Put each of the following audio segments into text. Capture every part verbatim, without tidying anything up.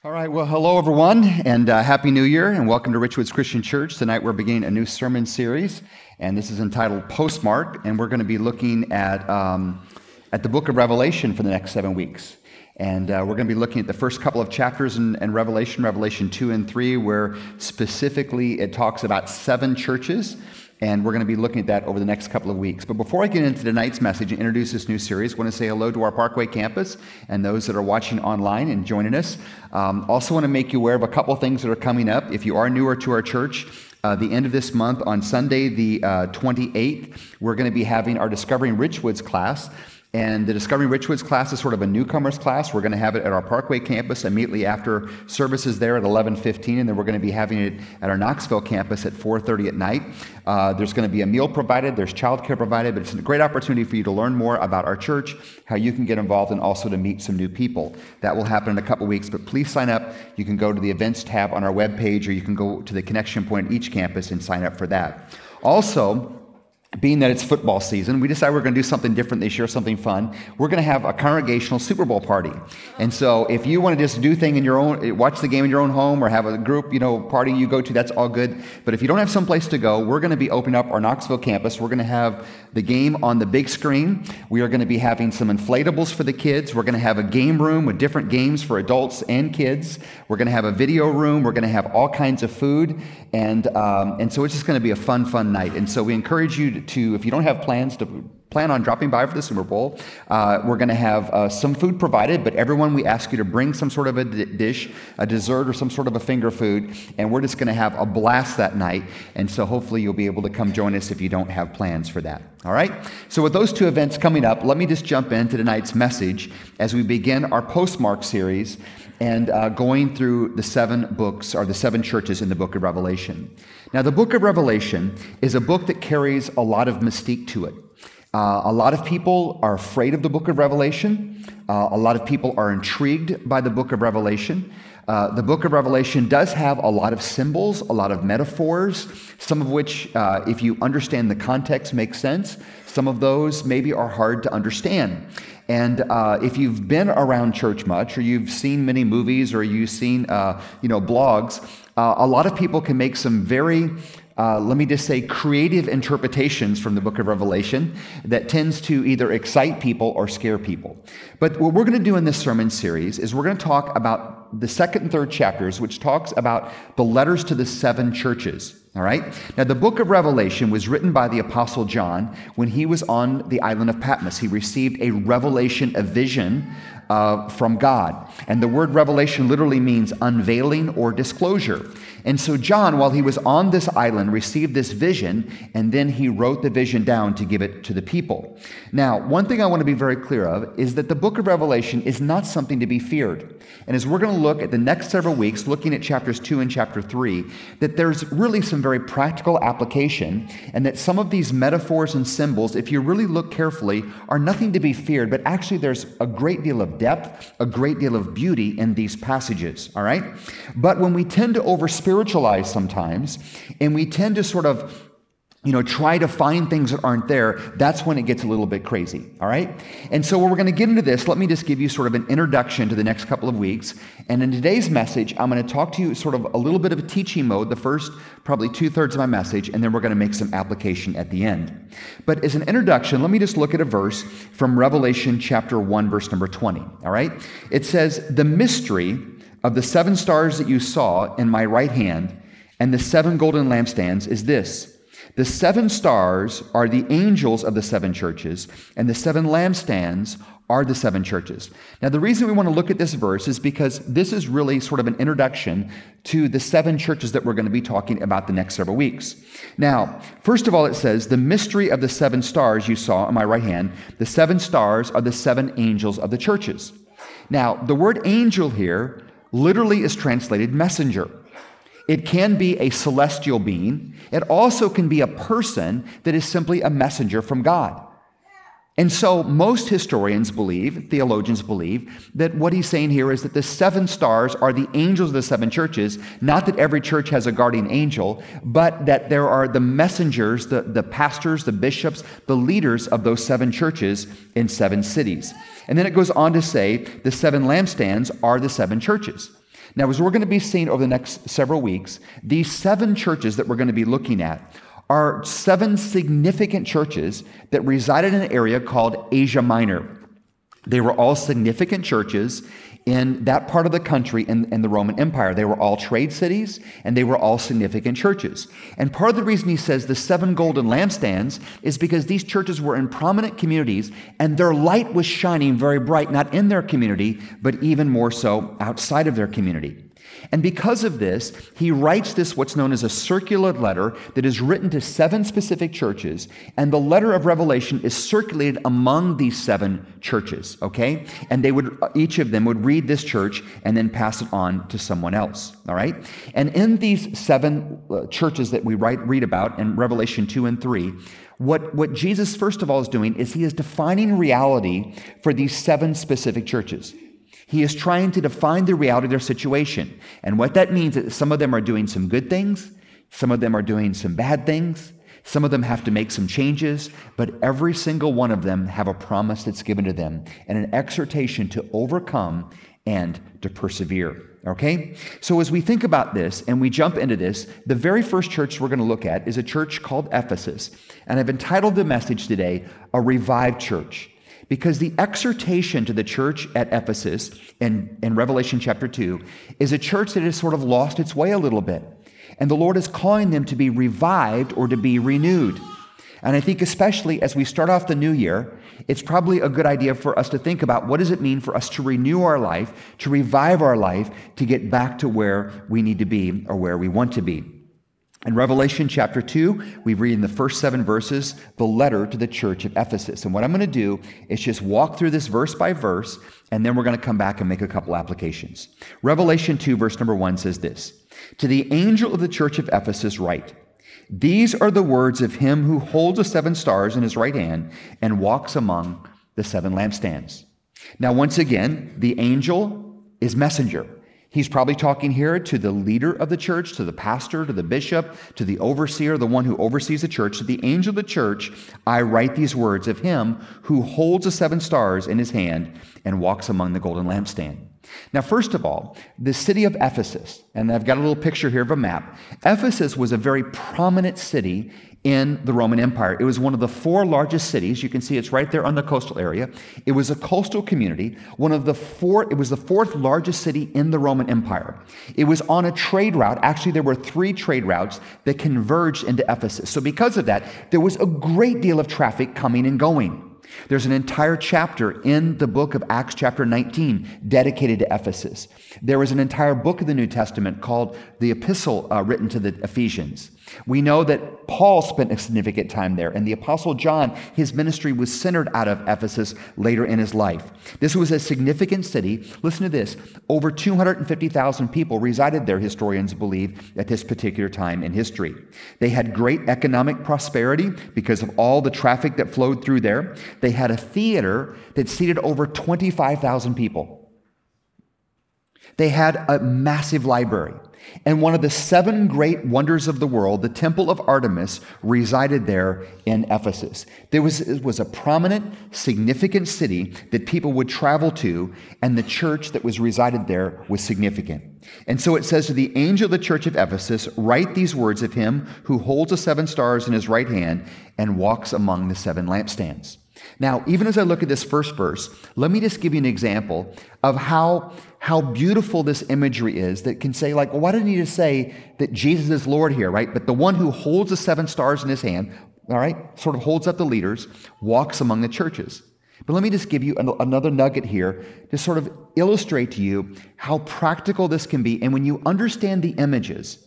All right, well, hello everyone, and uh, Happy New Year, and welcome to Richwoods Christian Church. Tonight we're beginning a new sermon series, and this is entitled Postmark, and we're going to be looking at um, at the book of Revelation for the next seven weeks. And uh, we're going to be looking at the first couple of chapters in, in Revelation, Revelation two and three, where specifically it talks about seven churches. And we're going to be looking at that over the next couple of weeks. But before I get into tonight's message and introduce this new series, I want to say hello to our Parkway campus and those that are watching online and joining us. Um, also want to make you aware of a couple of things that are coming up. If you are newer to our church, uh, the end of this month, on Sunday the uh, twenty-eighth, we're going to be having our Discovering Richwoods class. And the Discovering Richwoods class is sort of a newcomers class. We're going to have it at our Parkway campus immediately after services there at eleven fifteen, and then we're going to be having it at our Knoxville campus at four thirty at night. Uh, there's going to be a meal provided, there's childcare provided, but it's a great opportunity for you to learn more about our church, how you can get involved, and also to meet some new people. That will happen in a couple weeks, but please sign up. You can go to the events tab on our webpage, or you can go to the connection point at each campus and sign up for that. Also, being that it's football season, we decided we're going to do something different this year, something fun. We're going to have a congregational Super Bowl party. And so if you want to just do thing in your own, watch the game in your own home or have a group, you know, party you go to, that's all good. But if you don't have some place to go, we're going to be opening up our Knoxville campus. We're going to have the game on the big screen. We are going to be having some inflatables for the kids. We're going to have a game room with different games for adults and kids. We're going to have a video room. We're going to have all kinds of food. And um, and so it's just going to be a fun, fun night. And so we encourage you to, to if you don't have plans to plan on dropping by for the Super Bowl, uh, we're going to have uh, some food provided, but everyone, we ask you to bring some sort of a d- dish, a dessert, or some sort of a finger food, and we're just going to have a blast that night. And so hopefully you'll be able to come join us if you don't have plans for that. All right? So with those two events coming up, let me just jump into tonight's message as we begin our Postmark series and uh, going through the seven books, or the seven churches in the book of Revelation. Now, the book of Revelation is a book that carries a lot of mystique to it. Uh, a lot of people are afraid of the book of Revelation. Uh, a lot of people are intrigued by the book of Revelation. Uh, the book of Revelation does have a lot of symbols, a lot of metaphors, some of which, uh, if you understand the context, make sense. Some of those maybe are hard to understand. And uh, if you've been around church much, or you've seen many movies, or you've seen uh, you know blogs, uh, a lot of people can make some very Uh, let me just say, creative interpretations from the book of Revelation that tends to either excite people or scare people. But what we're going to do in this sermon series is we're going to talk about the second and third chapters, which talks about the letters to the seven churches. All right? Now, the book of Revelation was written by the Apostle John when he was on the island of Patmos. He received a revelation, a vision uh, from God. And the word revelation literally means unveiling or disclosure. And so John, while he was on this island, received this vision, and then he wrote the vision down to give it to the people. Now, one thing I want to be very clear of is that the book of Revelation is not something to be feared. And as we're going to look at the next several weeks, looking at chapters two and chapter three, that there's really some very practical application, and that some of these metaphors and symbols, if you really look carefully, are nothing to be feared, but actually there's a great deal of depth, a great deal of beauty in these passages, all right? But when we tend to over-spiritualize sometimes, and we tend to sort of you know, try to find things that aren't there, that's when it gets a little bit crazy, all right? And so when we're going to get into this, let me just give you sort of an introduction to the next couple of weeks. And in today's message, I'm going to talk to you sort of a little bit of a teaching mode, the first probably two-thirds of my message, and then we're going to make some application at the end. But as an introduction, let me just look at a verse from Revelation chapter one, verse number twenty, all right? It says, "The mystery of the seven stars that you saw in my right hand and the seven golden lampstands is this. The seven stars are the angels of the seven churches, and the seven lampstands are the seven churches." Now, the reason we want to look at this verse is because this is really sort of an introduction to the seven churches that we're going to be talking about the next several weeks. Now, first of all, it says, "The mystery of the seven stars you saw on my right hand, the seven stars are the seven angels of the churches." Now, the word angel here literally is translated messenger. It can be a celestial being. It also can be a person that is simply a messenger from God. And so most historians believe, theologians believe, that what he's saying here is that the seven stars are the angels of the seven churches, not that every church has a guardian angel, but that there are the messengers, the, the pastors, the bishops, the leaders of those seven churches in seven cities. And then it goes on to say the seven lampstands are the seven churches. Now, as we're going to be seeing over the next several weeks, these seven churches that we're going to be looking at are seven significant churches that resided in an area called Asia Minor. They were all significant churches in that part of the country in, in the Roman Empire. They were all trade cities, and they were all significant churches. And part of the reason he says the seven golden lampstands is because these churches were in prominent communities, and their light was shining very bright, not in their community, but even more so outside of their community. And because of this, he writes this, what's known as a circular letter that is written to seven specific churches, and the letter of Revelation is circulated among these seven churches, okay? And they would, each of them would read this church and then pass it on to someone else, all right? And in these seven uh, churches that we write, read about in Revelation two and three, what, what Jesus, first of all, is doing is he is defining reality for these seven specific churches. He is trying to define the reality of their situation. And what that means is that some of them are doing some good things, some of them are doing some bad things, some of them have to make some changes, but every single one of them have a promise that's given to them and an exhortation to overcome and to persevere. Okay? So as we think about this and we jump into this, the very first church we're going to look at is a church called Ephesus. And I've entitled the message today, A Revived Church. Because the exhortation to the church at Ephesus in, in Revelation chapter two is a church that has sort of lost its way a little bit. And the Lord is calling them to be revived or to be renewed. And I think especially as we start off the new year, it's probably a good idea for us to think about what does it mean for us to renew our life, to revive our life, to get back to where we need to be or where we want to be. In Revelation chapter two, we read in the first seven verses the letter to the church of Ephesus. And what I'm going to do is just walk through this verse by verse, and then we're going to come back and make a couple applications. Revelation two, verse number one says this, "To the angel of the church of Ephesus write, these are the words of him who holds the seven stars in his right hand and walks among the seven lampstands." Now, once again, the angel is messenger. He's probably talking here to the leader of the church, to the pastor, to the bishop, to the overseer, the one who oversees the church. To the angel of the church, I write these words of him who holds the seven stars in his hand and walks among the golden lampstand. Now, first of all, the city of Ephesus, and I've got a little picture here of a map. Ephesus was a very prominent city in the Roman Empire. It was one of the four largest cities. You can see it's right there on the coastal area. It was a coastal community, one of the four, it was the fourth largest city in the Roman Empire. It was on a trade route. Actually, there were three trade routes that converged into Ephesus. So because of that, there was a great deal of traffic coming and going. There's an entire chapter in the book of Acts chapter nineteen dedicated to Ephesus. There was an entire book of the New Testament called the Epistle uh, written to the Ephesians. We know that Paul spent a significant time there, and the Apostle John, his ministry was centered out of Ephesus later in his life. This was a significant city. Listen to this. Over two hundred fifty thousand people resided there, historians believe, at this particular time in history. They had great economic prosperity because of all the traffic that flowed through there. They had a theater that seated over twenty-five thousand people. They had a massive library. And one of the seven great wonders of the world, the Temple of Artemis, resided there in Ephesus. There was, it was a prominent, significant city that people would travel to, and the church that was resided there was significant. And so it says to the angel of the church of Ephesus, write these words of him who holds the seven stars in his right hand and walks among the seven lampstands. Now, even as I look at this first verse, let me just give you an example of how, how beautiful this imagery is that can say, like, well, why didn't he just say that Jesus is Lord here, right? But the one who holds the seven stars in his hand, all right, sort of holds up the leaders, walks among the churches. But let me just give you an, another nugget here to sort of illustrate to you how practical this can be. And when you understand the images,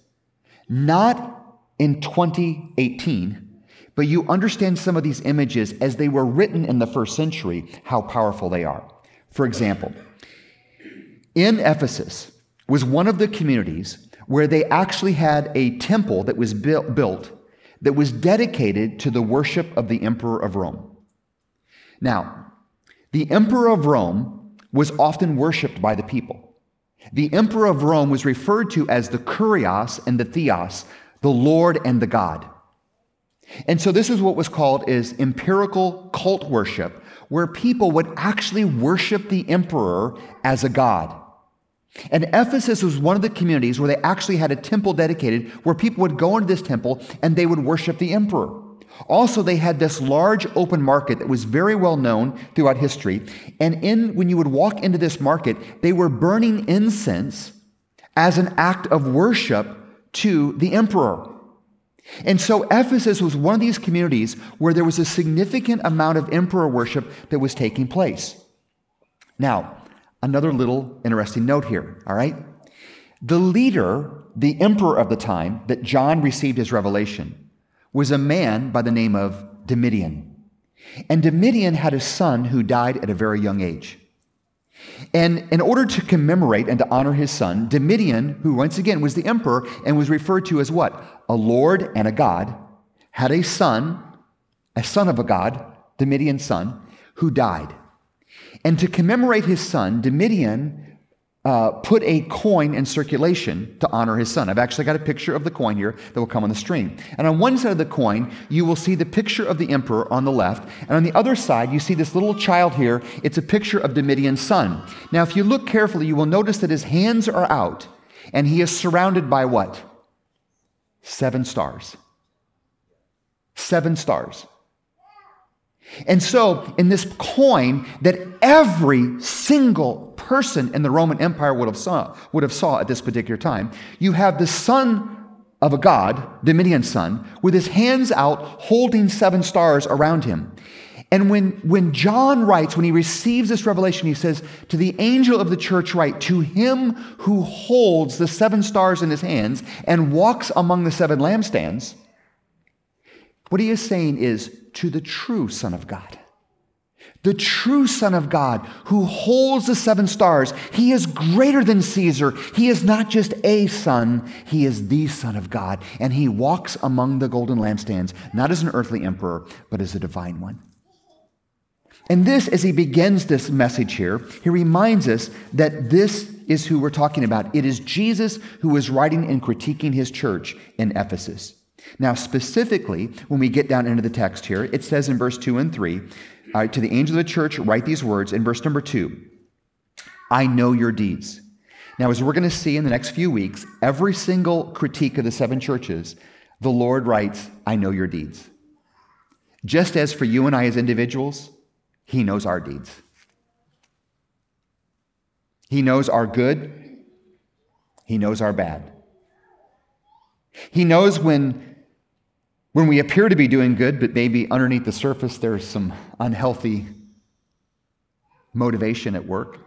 not in twenty eighteen, but you understand some of these images as they were written in the first century, how powerful they are. For example, in Ephesus was one of the communities where they actually had a temple that was built, built that was dedicated to the worship of the Emperor of Rome. Now, the Emperor of Rome was often worshiped by the people. The Emperor of Rome was referred to as the Kurios and the Theos, the Lord and the God. And so this is what was called is empirical cult worship, where people would actually worship the emperor as a god. And Ephesus was one of the communities where they actually had a temple dedicated, where people would go into this temple and they would worship the emperor. Also, they had this large open market that was very well known throughout history. And in when you would walk into this market, they were burning incense as an act of worship to the emperor. And so Ephesus was one of these communities where there was a significant amount of emperor worship that was taking place. Now, another little interesting note here, all right? The leader, the emperor of the time that John received his revelation, was a man by the name of Domitian. And Domitian had a son who died at a very young age. And in order to commemorate and to honor his son, Domitian, who once again was the emperor and was referred to as what? A lord and a god, had a son, a son of a god, Domitian's son, who died. And to commemorate his son, Domitian uh, put a coin in circulation to honor his son. I've actually got a picture of the coin here that will come on the screen. And on one side of the coin, you will see the picture of the emperor on the left. And on the other side, you see this little child here. It's a picture of Domitian's son. Now, if you look carefully, you will notice that his hands are out, and he is surrounded by what? Seven stars. Seven stars. And so, in this coin that every single person in the Roman Empire would have saw, would have saw at this particular time, you have the son of a god, Domitian's son, with his hands out holding seven stars around him. And when, when John writes, when he receives this revelation, he says, to the angel of the church write, to him who holds the seven stars in his hands and walks among the seven lampstands, what he is saying is, to the true Son of God. The true Son of God who holds the seven stars. He is greater than Caesar. He is not just a son. He is the Son of God. And he walks among the golden lampstands, not as an earthly emperor, but as a divine one. And this, as he begins this message here, he reminds us that this is who we're talking about. It is Jesus who is writing and critiquing his church in Ephesus. Now, specifically, when we get down into the text here, it says in verse two and three, uh, to the angel of the church, write these words in verse number two, I know your deeds. Now, as we're going to see in the next few weeks, every single critique of the seven churches, the Lord writes, I know your deeds. Just as for you and I as individuals, he knows our deeds. He knows our good. He knows our bad. He knows when When we appear to be doing good, but maybe underneath the surface there's some unhealthy motivation at work.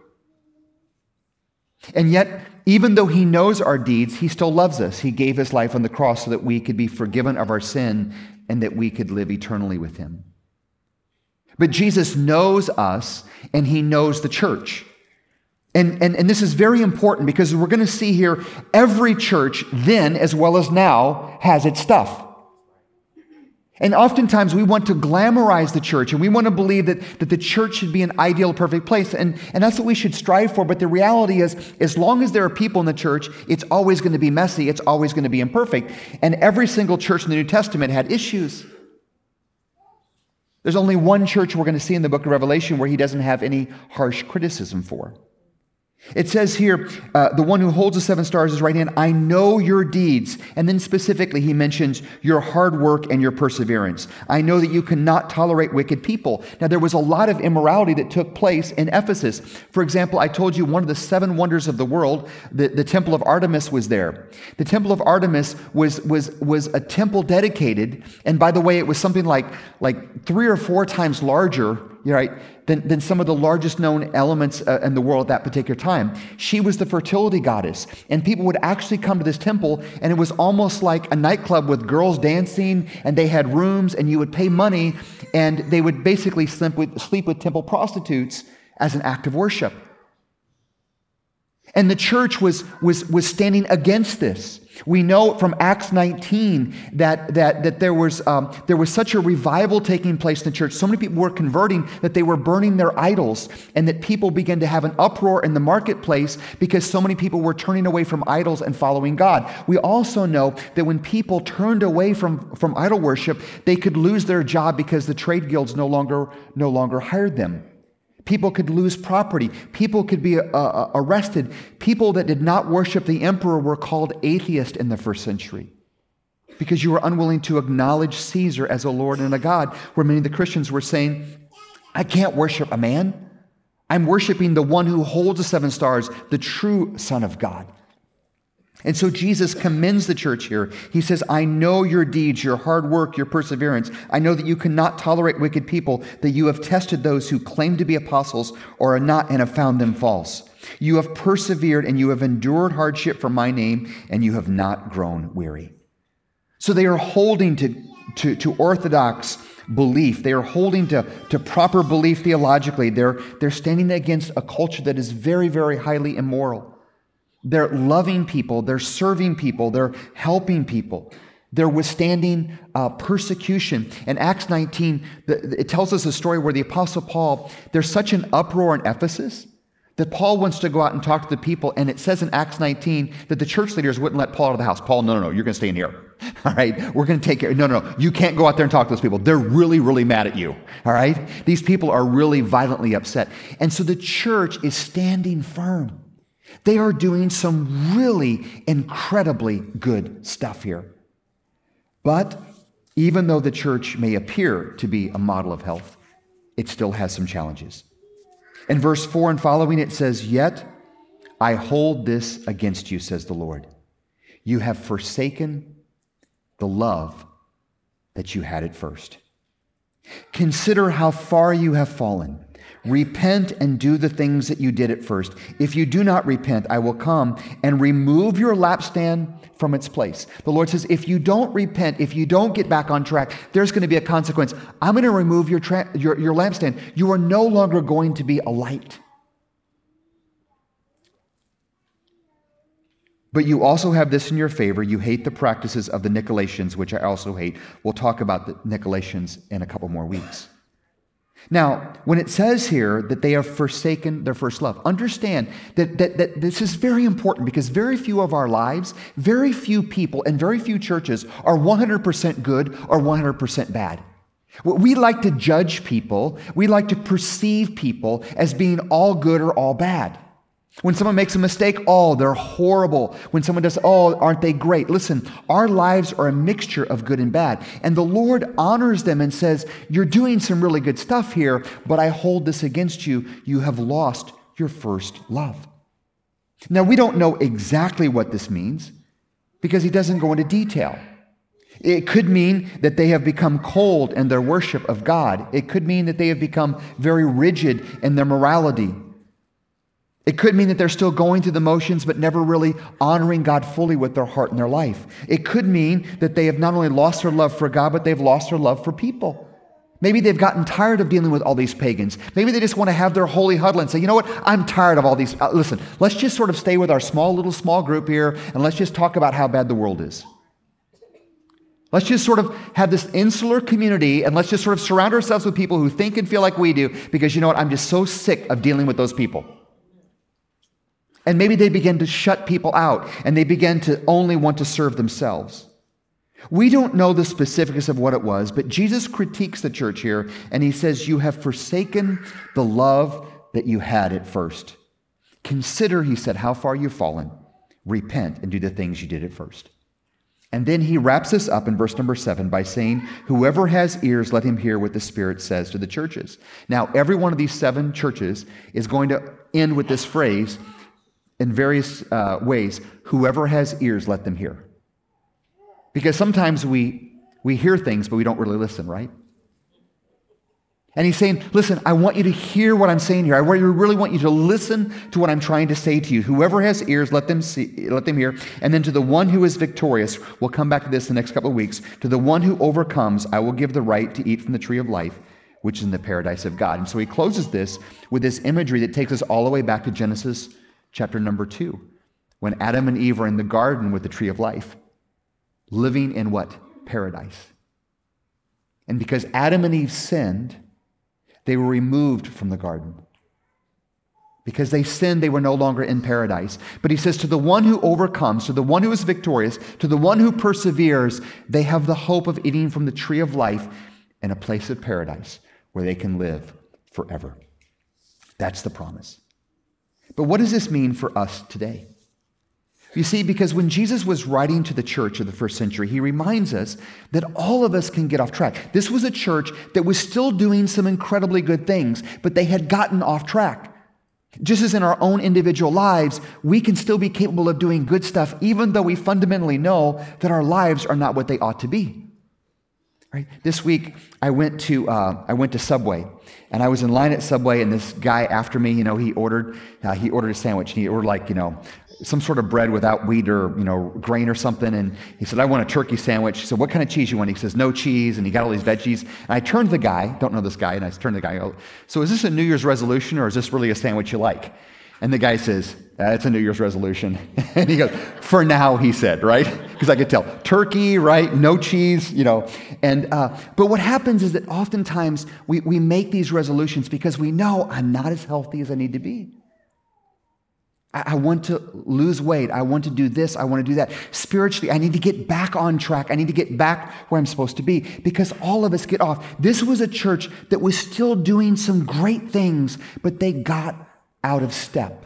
And yet, even though he knows our deeds, he still loves us. He gave his life on the cross so that we could be forgiven of our sin and that we could live eternally with him. But Jesus knows us, and he knows the church. And, and, and this is very important because we're going to see here every church then as well as now has its stuff. And oftentimes we want to glamorize the church and we want to believe that, that the church should be an ideal, perfect place. And, and that's what we should strive for. But the reality is, as long as there are people in the church, it's always going to be messy. It's always going to be imperfect. And every single church in the New Testament had issues. There's only one church we're going to see in the book of Revelation where he doesn't have any harsh criticism for. It says here, uh, the one who holds the seven stars is right hand, I know your deeds. And then specifically he mentions your hard work and your perseverance. I know that you cannot tolerate wicked people. Now there was a lot of immorality that took place in Ephesus. For example, I told you one of the seven wonders of the world, the, the temple of Artemis was there. The temple of Artemis was, was, was a temple dedicated, and by the way, it was something like, like three or four times larger, right, than, than some of the largest known elements uh, in the world at that particular time. She was the fertility goddess, and people would actually come to this temple, and it was almost like a nightclub with girls dancing, and they had rooms, and you would pay money, and they would basically sleep with, sleep with temple prostitutes as an act of worship. And the church was, was, was standing against this. We know from Acts nineteen that, that, that there, was, um, there was such a revival taking place in the church. So many people were converting that they were burning their idols, and that people began to have an uproar in the marketplace because so many people were turning away from idols and following God. We also know that when people turned away from, from idol worship, they could lose their job because the trade guilds no longer, no longer hired them. People could lose property. People could be uh, arrested. People that did not worship the emperor were called atheists in the first century because you were unwilling to acknowledge Caesar as a Lord and a God, where many of the Christians were saying, I can't worship a man. I'm worshiping the one who holds the seven stars, the true Son of God. And so Jesus commends the church here. He says, I know your deeds, your hard work, your perseverance. I know that you cannot tolerate wicked people, that you have tested those who claim to be apostles or are not and have found them false. You have persevered and you have endured hardship for my name, and you have not grown weary. So they are holding to, to, to orthodox belief. They are holding to, to proper belief theologically. They're, they're standing against a culture that is very, very highly immoral. They're loving people, they're serving people, they're helping people. They're withstanding uh, persecution. In Acts nineteen, the, it tells us a story where the Apostle Paul, there's such an uproar in Ephesus that Paul wants to go out and talk to the people, and it says in Acts nineteen that the church leaders wouldn't let Paul out of the house. Paul, no, no, no, you're going to stay in here. All right, we're going to take care. No, no, no, you can't go out there and talk to those people. They're really, really mad at you. All right, these people are really violently upset. And so the church is standing firm. They are doing some really incredibly good stuff here. But even though the church may appear to be a model of health, it still has some challenges. In verse four and following, it says, Yet I hold this against you, says the Lord. You have forsaken the love that you had at first. Consider how far you have fallen. Repent and do the things that you did at first. If you do not repent, I will come and remove your lampstand from its place. The Lord says, if you don't repent, if you don't get back on track, there's going to be a consequence. I'm going to remove your, tra- your, your lampstand. You are no longer going to be a light. But you also have this in your favor. You hate the practices of the Nicolaitans, which I also hate. We'll talk about the Nicolaitans in a couple more weeks. Now, when it says here that they have forsaken their first love, understand that, that, that this is very important because very few of our lives, very few people, and very few churches are one hundred percent good or one hundred percent bad. We like to judge people. We like to perceive people as being all good or all bad. When someone makes a mistake, oh, they're horrible. When someone does, oh, aren't they great? Listen, our lives are a mixture of good and bad. And the Lord honors them and says, you're doing some really good stuff here, but I hold this against you. You have lost your first love. Now, we don't know exactly what this means because he doesn't go into detail. It could mean that they have become cold in their worship of God. It could mean that they have become very rigid in their morality. It could mean that they're still going through the motions, but never really honoring God fully with their heart and their life. It could mean that they have not only lost their love for God, but they've lost their love for people. Maybe they've gotten tired of dealing with all these pagans. Maybe they just want to have their holy huddle and say, you know what, I'm tired of all these. Uh, listen, let's just sort of stay with our small little small group here, and let's just talk about how bad the world is. Let's just sort of have this insular community, and let's just sort of surround ourselves with people who think and feel like we do, because you know what, I'm just so sick of dealing with those people. And maybe they begin to shut people out, and they begin to only want to serve themselves. We don't know the specifics of what it was, but Jesus critiques the church here, and he says, you have forsaken the love that you had at first. Consider, he said, how far you've fallen. Repent and do the things you did at first. And then he wraps this up in verse number seven by saying, whoever has ears, let him hear what the Spirit says to the churches. Now, every one of these seven churches is going to end with this phrase, in various uh, ways, whoever has ears, let them hear. Because sometimes we, we hear things, but we don't really listen, right? And he's saying, listen, I want you to hear what I'm saying here. I really want you to listen to what I'm trying to say to you. Whoever has ears, let them see, let them hear. And then to the one who is victorious, we'll come back to this in the next couple of weeks, to the one who overcomes, I will give the right to eat from the tree of life, which is in the paradise of God. And so he closes this with this imagery that takes us all the way back to Genesis chapter number two, when Adam and Eve are in the garden with the tree of life, living in what? Paradise. And because Adam and Eve sinned, they were removed from the garden. Because they sinned, they were no longer in paradise. But he says, to the one who overcomes, to the one who is victorious, to the one who perseveres, they have the hope of eating from the tree of life in a place of paradise where they can live forever. That's the promise. But what does this mean for us today? You see, because when Jesus was writing to the church of the first century, he reminds us that all of us can get off track. This was a church that was still doing some incredibly good things, but they had gotten off track. Just as in our own individual lives, we can still be capable of doing good stuff, even though we fundamentally know that our lives are not what they ought to be. Right? This week, I went to uh, I went to Subway, and I was in line at Subway, and this guy after me, you know, he ordered uh, he ordered a sandwich, and he ordered like you know some sort of bread without wheat or you know grain or something, and he said, "I want a turkey sandwich." So what kind of cheese you want? He says, "No cheese," and he got all these veggies. And I turned to the guy, don't know this guy, and I turned to the guy, I go, "So is this a New Year's resolution, or is this really a sandwich you like?" And the guy says, uh, it's a New Year's resolution. And he goes, for now, he said, right? Because I could tell, turkey, right? No cheese, you know. And uh, but what happens is that oftentimes we, we make these resolutions because we know I'm not as healthy as I need to be. I, I want to lose weight. I want to do this. I want to do that. Spiritually, I need to get back on track. I need to get back where I'm supposed to be because all of us get off. This was a church that was still doing some great things, but they got out of step.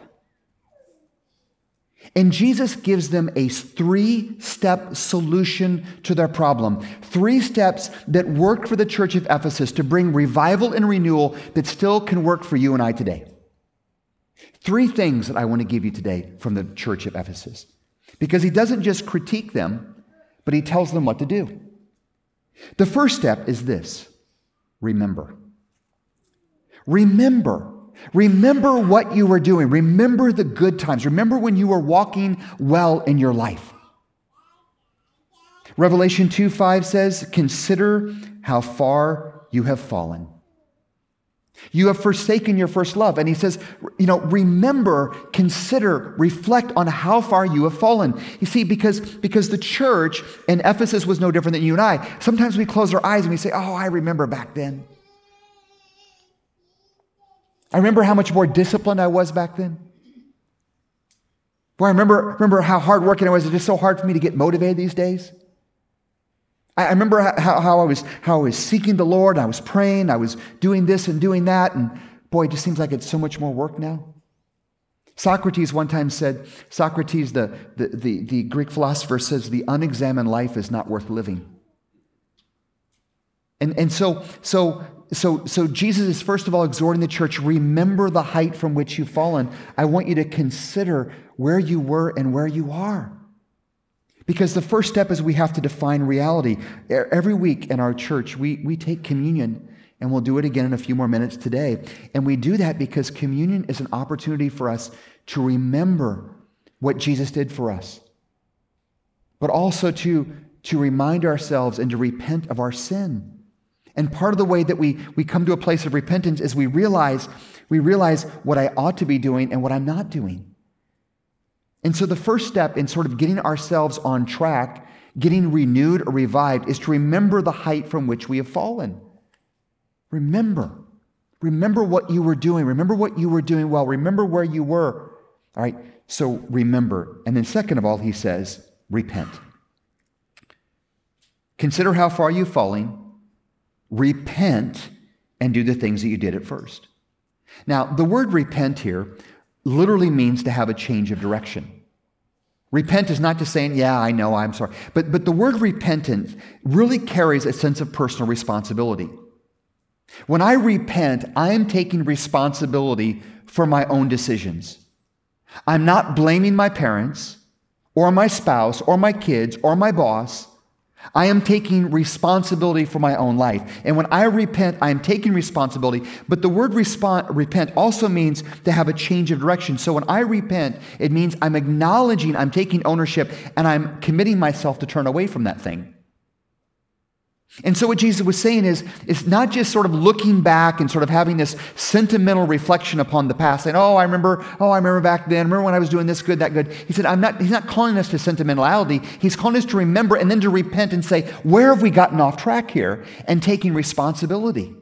And Jesus gives them a three-step solution to their problem. Three steps that worked for the church of Ephesus to bring revival and renewal that still can work for you and I today. Three things that I want to give you today from the church of Ephesus. Because he doesn't just critique them, but he tells them what to do. The first step is this: remember. Remember. Remember what you were doing. Remember the good times. Remember when you were walking well in your life. Revelation two five says, consider how far you have fallen. You have forsaken your first love. And he says, you know, remember, consider, reflect on how far you have fallen. You see, because, because the church in Ephesus was no different than you and I. Sometimes we close our eyes and we say, oh, I remember back then. I remember how much more disciplined I was back then. Boy, I remember, remember how hardworking I was. It's just so hard for me to get motivated these days. I, I remember how, how, I was, how I was seeking the Lord. I was praying. I was doing this and doing that. And boy, it just seems like it's so much more work now. Socrates one time said, Socrates, the, the, the, the Greek philosopher, says the unexamined life is not worth living. And, and so, so, So, so Jesus is first of all exhorting the church, remember the height from which you've fallen. I want you to consider where you were and where you are. Because the first step is we have to define reality. Every week in our church, we, we take communion, and we'll do it again in a few more minutes today. And we do that because communion is an opportunity for us to remember what Jesus did for us, but also to, to remind ourselves and to repent of our sin. And part of the way that we, we come to a place of repentance is we realize, we realize what I ought to be doing and what I'm not doing. And so the first step in sort of getting ourselves on track, getting renewed or revived, is to remember the height from which we have fallen. Remember. Remember what you were doing. Remember what you were doing well. Remember where you were. All right, so remember. And then second of all, he says, repent. Consider how far you've fallen. Repent and do the things that you did at first. Now, the word repent here literally means to have a change of direction. Repent is not just saying, yeah, I know, I'm sorry. But, but the word repentance really carries a sense of personal responsibility. When I repent, I am taking responsibility for my own decisions. I'm not blaming my parents or my spouse or my kids or my boss. I am taking responsibility for my own life. And when I repent, I am taking responsibility. But the word respond, repent also means to have a change of direction. So when I repent, it means I'm acknowledging I'm taking ownership and I'm committing myself to turn away from that thing. And so what Jesus was saying is, it's not just sort of looking back and sort of having this sentimental reflection upon the past, saying, oh, I remember, oh, I remember back then, remember when I was doing this good, that good. He said, I'm not, he's not calling us to sentimentality. He's calling us to remember and then to repent and say, where have we gotten off track here? And taking responsibility.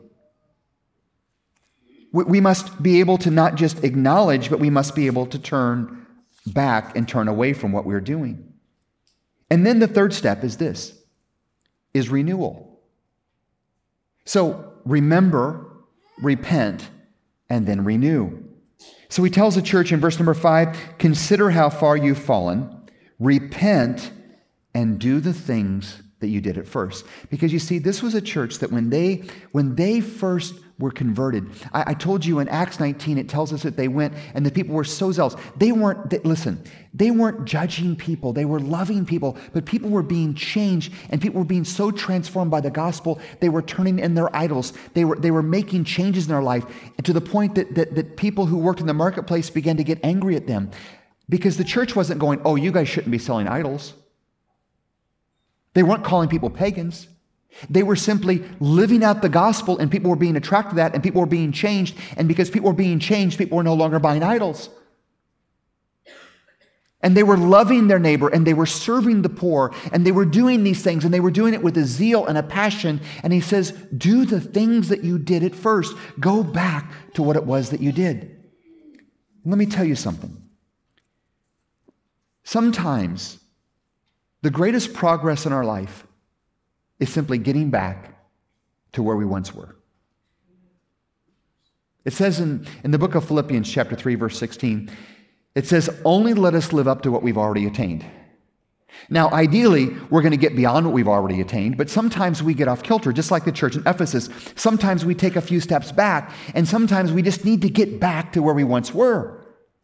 We must be able to not just acknowledge, but we must be able to turn back and turn away from what we're doing. And then the third step is this. is renewal. So remember, repent, and then renew. So he tells the church in verse number five, consider how far you've fallen, repent, and do the things that you did at first. Because you see, this was a church that when they when they first were converted, I, I told you in Acts nineteen, it tells us that they went and the people were so zealous. They weren't, they, listen, they weren't judging people. They were loving people, but people were being changed and people were being so transformed by the gospel, they were turning in their idols. They were they were making changes in their life, and to the point that, that, that people who worked in the marketplace began to get angry at them because the church wasn't going, oh, you guys shouldn't be selling idols. They weren't calling people pagans. They were simply living out the gospel, and people were being attracted to that, and people were being changed. And because people were being changed, people were no longer buying idols. And they were loving their neighbor, and they were serving the poor, and they were doing these things, and they were doing it with a zeal and a passion. And he says, do the things that you did at first. Go back to what it was that you did. Let me tell you something. Sometimes the greatest progress in our life is simply getting back to where we once were. It says in, in the book of Philippians chapter three, verse sixteen, it says, only let us live up to what we've already attained. Now, ideally, we're going to get beyond what we've already attained, but sometimes we get off kilter, just like the church in Ephesus. Sometimes we take a few steps back, and sometimes we just need to get back to where we once were.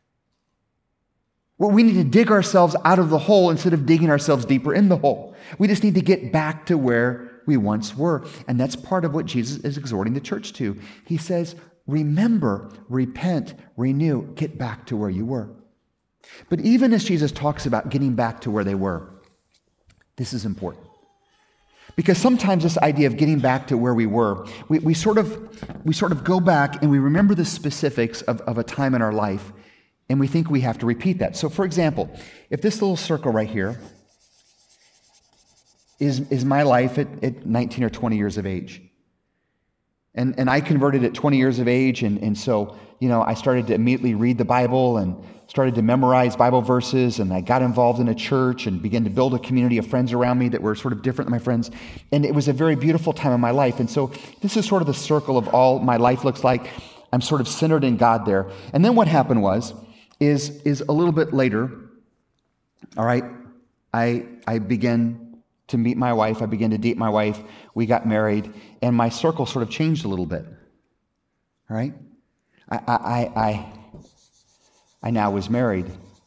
Well, we need to dig ourselves out of the hole instead of digging ourselves deeper in the hole. We just need to get back to where we once were. And that's part of what Jesus is exhorting the church to. He says, remember, repent, renew, get back to where you were. But even as Jesus talks about getting back to where they were, this is important. Because sometimes this idea of getting back to where we were, we, we, sort, of, we sort of go back and we remember the specifics of, of a time in our life, and we think we have to repeat that. So for example, if this little circle right here is, is my life at, at nineteen or twenty years of age, and, and I converted at twenty years of age, and, and so, you know, I started to immediately read the Bible and started to memorize Bible verses, and I got involved in a church and began to build a community of friends around me that were sort of different than my friends, and it was a very beautiful time in my life. And so this is sort of the circle of all my life looks like. I'm sort of centered in God there. And then what happened was, is is a little bit later, all right, I I began to meet my wife, I began to date my wife, we got married, and my circle sort of changed a little bit, all right? I I I, I now was married.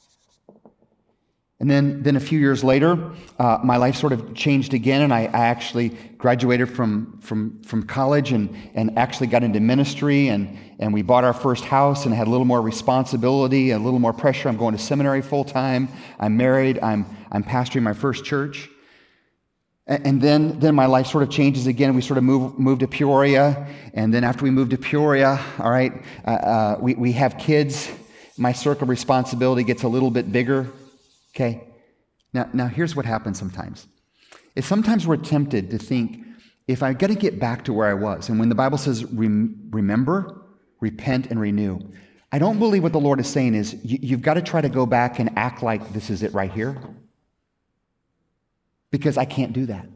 And then, then a few years later, uh, my life sort of changed again, and I, I actually graduated from, from, from college and, and actually got into ministry, and, and we bought our first house and had a little more responsibility, a little more pressure. I'm going to seminary full time. I'm married. I'm, I'm pastoring my first church. And, and then, then my life sort of changes again. We sort of move, moved to Peoria, and then after we moved to Peoria, all right, uh, uh, we, we have kids. My circle of responsibility gets a little bit bigger. Okay, now, now here's what happens sometimes. Is sometimes we're tempted to think, if I got to get back to where I was, and when the Bible says rem- remember, repent, and renew, I don't believe what the Lord is saying is you, you've got to try to go back and act like this is it right here, because I can't do that.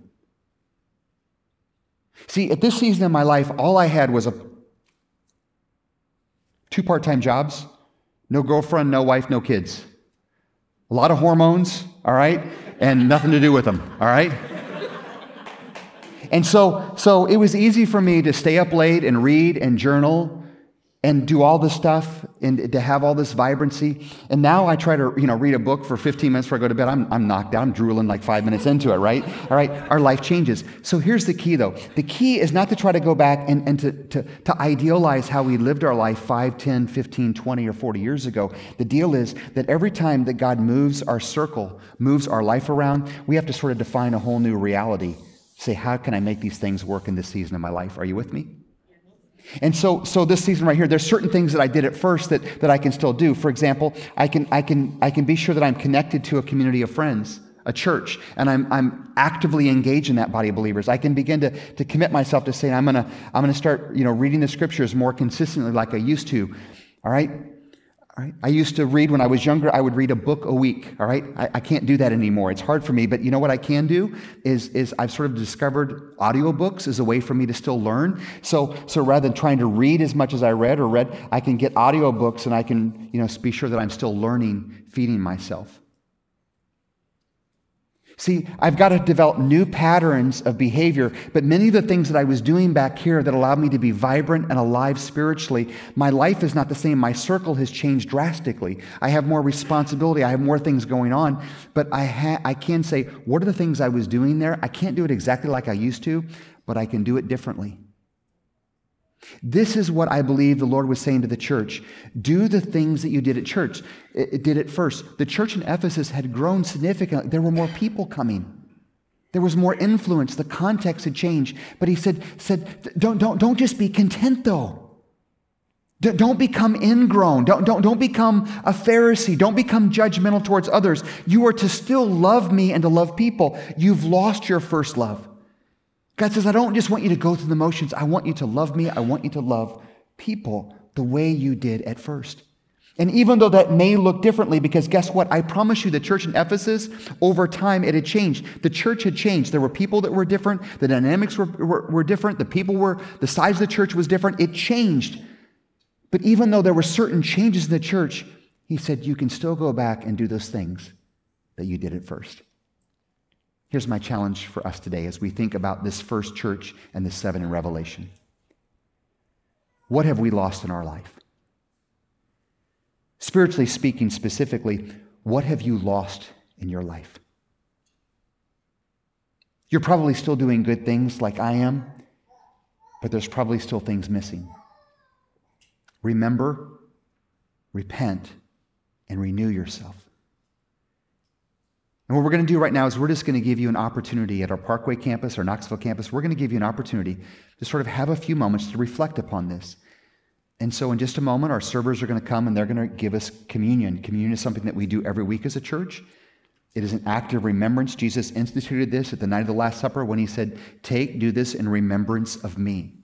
See, at this season of my life, all I had was a two part-time jobs, no girlfriend, no wife, no kids. A lot of hormones, all right, and nothing to do with them, all right? And so, so it was easy for me to stay up late and read and journal and do all this stuff and to have all this vibrancy. And now I try to, you know, read a book for fifteen minutes before I go to bed. I'm, I'm knocked out. I'm drooling like five minutes into it, right? All right, our life changes. So here's the key, though. The key is not to try to go back and, and to, to, to idealize how we lived our life five, ten, fifteen, twenty, or forty years ago. The deal is that every time that God moves our circle, moves our life around, we have to sort of define a whole new reality. Say, how can I make these things work in this season of my life? Are you with me? And so, so this season right here, there's certain things that I did at first that, that I can still do. For example, I can, I can, I can be sure that I'm connected to a community of friends, a church, and I'm, I'm actively engaged in that body of believers. I can begin to, to commit myself to saying, I'm gonna, I'm gonna start, you know, reading the scriptures more consistently like I used to. All right. All right? I used to read, when I was younger, I would read a book a week. All right? I, I can't do that anymore. It's hard for me. But you know what I can do is, is I've sort of discovered audiobooks as a way for me to still learn. So, so rather than trying to read as much as I read or read, I can get audiobooks and I can, you know, be sure that I'm still learning, feeding myself. See, I've got to develop new patterns of behavior, but many of the things that I was doing back here that allowed me to be vibrant and alive spiritually, my life is not the same. My circle has changed drastically. I have more responsibility. I have more things going on, but I, ha- I can say, what are the things I was doing there? I can't do it exactly like I used to, but I can do it differently. This is what I believe the Lord was saying to the church. Do the things that you did at church. It, it did it first. The church in Ephesus had grown significantly. There were more people coming. There was more influence. The context had changed. But he said, said don't, don't, don't just be content, though. D- don't become ingrown. Don't, don't, don't become a Pharisee. Don't become judgmental towards others. You are to still love me and to love people. You've lost your first love. God says, I don't just want you to go through the motions. I want you to love me. I want you to love people the way you did at first. And even though that may look differently, because guess what? I promise you the church in Ephesus, over time, it had changed. The church had changed. There were people that were different. The dynamics were, were, were different. The people were, the size of the church was different. It changed. But even though there were certain changes in the church, he said, you can still go back and do those things that you did at first. Here's my challenge for us today as we think about this first church and the seven in Revelation. What have we lost in our life? Spiritually speaking, specifically, what have you lost in your life? You're probably still doing good things like I am, but there's probably still things missing. Remember, repent, and renew yourself. And what we're going to do right now is we're just going to give you an opportunity at our Parkway campus, our Knoxville campus. We're going to give you an opportunity to sort of have a few moments to reflect upon this. And so in just a moment, our servers are going to come and they're going to give us communion. Communion is something that we do every week as a church. It is an act of remembrance. Jesus instituted this at the night of the Last Supper when he said, take, do this in remembrance of me.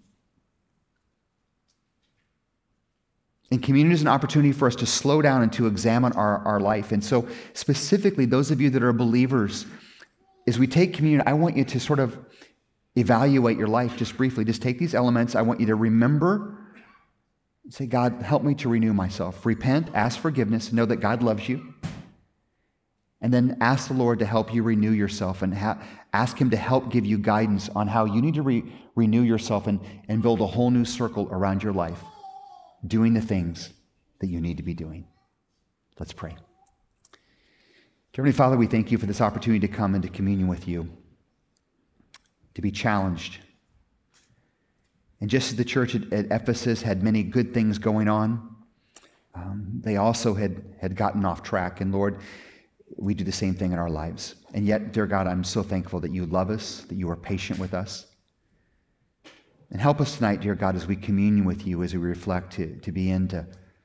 And communion is an opportunity for us to slow down and to examine our, our life. And so specifically, those of you that are believers, as we take communion, I want you to sort of evaluate your life just briefly. Just take these elements. I want you to remember, say, God, help me to renew myself. Repent, ask forgiveness, know that God loves you. And then ask the Lord to help you renew yourself and ha- ask him to help give you guidance on how you need to re- renew yourself and, and build a whole new circle around your life, doing the things that you need to be doing. Let's pray. Heavenly Father, we thank you for this opportunity to come into communion with you, to be challenged. And just as the church at, at Ephesus had many good things going on, um, they also had, had gotten off track. And Lord, we do the same thing in our lives. And yet, dear God, I'm so thankful that you love us, that you are patient with us. And help us tonight, dear God, as we commune with you, as we reflect, to, to begin to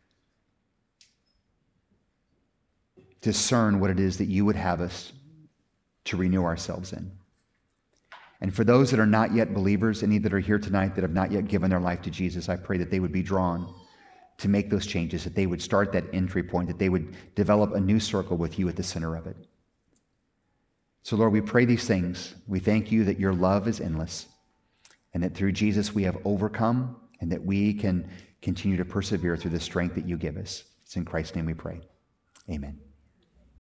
discern what it is that you would have us to renew ourselves in. And for those that are not yet believers, any that are here tonight that have not yet given their life to Jesus, I pray that they would be drawn to make those changes, that they would start that entry point, that they would develop a new circle with you at the center of it. So, Lord, we pray these things. We thank you that your love is endless, and that through Jesus we have overcome, and that we can continue to persevere through the strength that you give us. It's in Christ's name we pray. Amen.